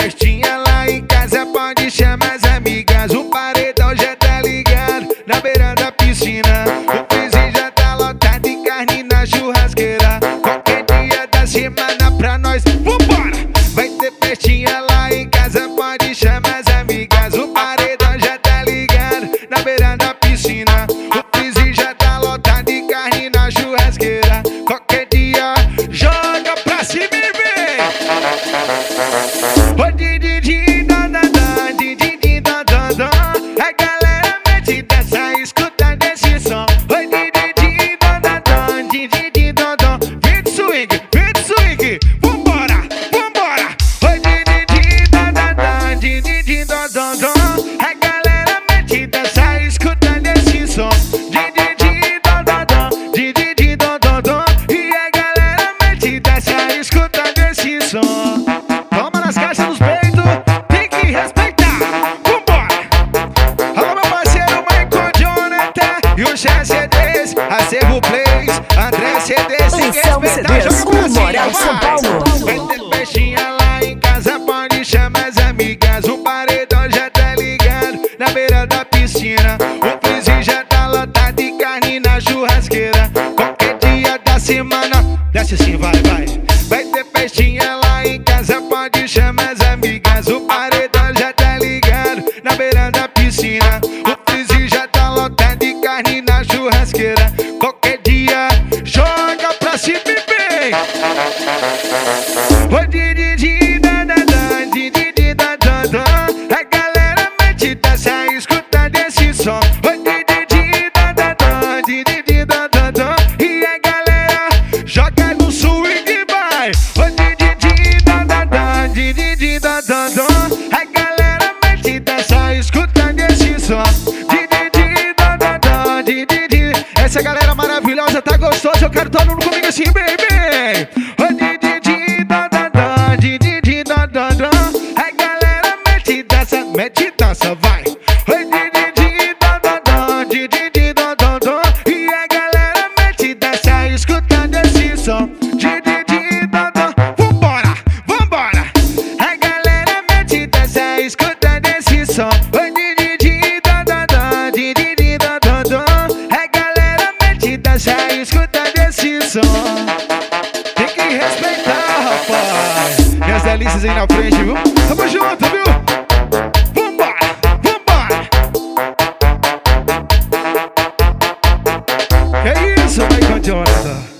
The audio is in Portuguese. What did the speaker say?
festinha lá em casa, pode chamar as amigas. O paredão já tá ligado, na beira da piscina. O freezer já tá lotado de carne na churrasqueira. Qualquer dia da semana pra nós, vambora! Vai ter festinha lá em casa, pode chamar as amigas. O paredão já tá ligado, na beira da piscina. O freezer já tá lotado de carne na churrasqueira. Qualquer dia, joga pra cima e vem! Ô Didi, dadadá, Didi, dadadá. A galera mete dessa, escuta desse som. Ô Didi, dadadá, Didi, dadadá. Vem de swing, vambora, vambora. Ô Didi, dadadá, Didi, dadadá. A galera mete dessa, escuta desse som. Didi, dadadá, Didi, dadadá. E a galera mete dessa, escuta desse som. Toma nas caixas dos peitos, tem que respeitar. Vambora! Alô, meu parceiro Michael Jonathan e o CDs, Acervo Plays, André CDs. Tem que respeitar, joga pra cima, vai ter festinha lá em casa, pode chamar as amigas. O paredão já tá ligado, na beira da piscina. O freezer já tá lotado de carne na churrasqueira. Qualquer dia da semana, desce assim, vai. Vai ter festinha lá em casa, pode chamar as amigas. O paredão já tá ligado, na beira da piscina. O freezer já tá lotado de carne na churrasqueira. Qualquer dia, joga pra cima e vem! Ô Didi, dadadá, Didi, dadadá. A galera mete dessa, escuta desse som. Ô Didi, dadadá, Didi, dadadá. E a galera joga no swing e vai! Ô Didi, dadadá, Didi, dadadá. A galera mete dessa, escuta desse som. Didi, dadadá, Didi. Essa galera maravilhosa, tá gostoso, eu quero todo mundo comigo assim, baby. Ô Didi, dadadá, Didi, dadadá. A galera mete dança, vai. Ô Didi, dadadá, Didi, dadadá. E a galera mete dança, escuta desse som. Didi, dadadá, vambora, vambora. A galera mete dança, escuta desse som. Ô Didi, dadadá, Didi, dadadá. A galera mete dança, escuta desse som. Tem que respeitar, rapaz. Minhas delícias aí na frente, viu? Tamo junto, viu? Vambora, vambora. Que isso, Michael Jonathan?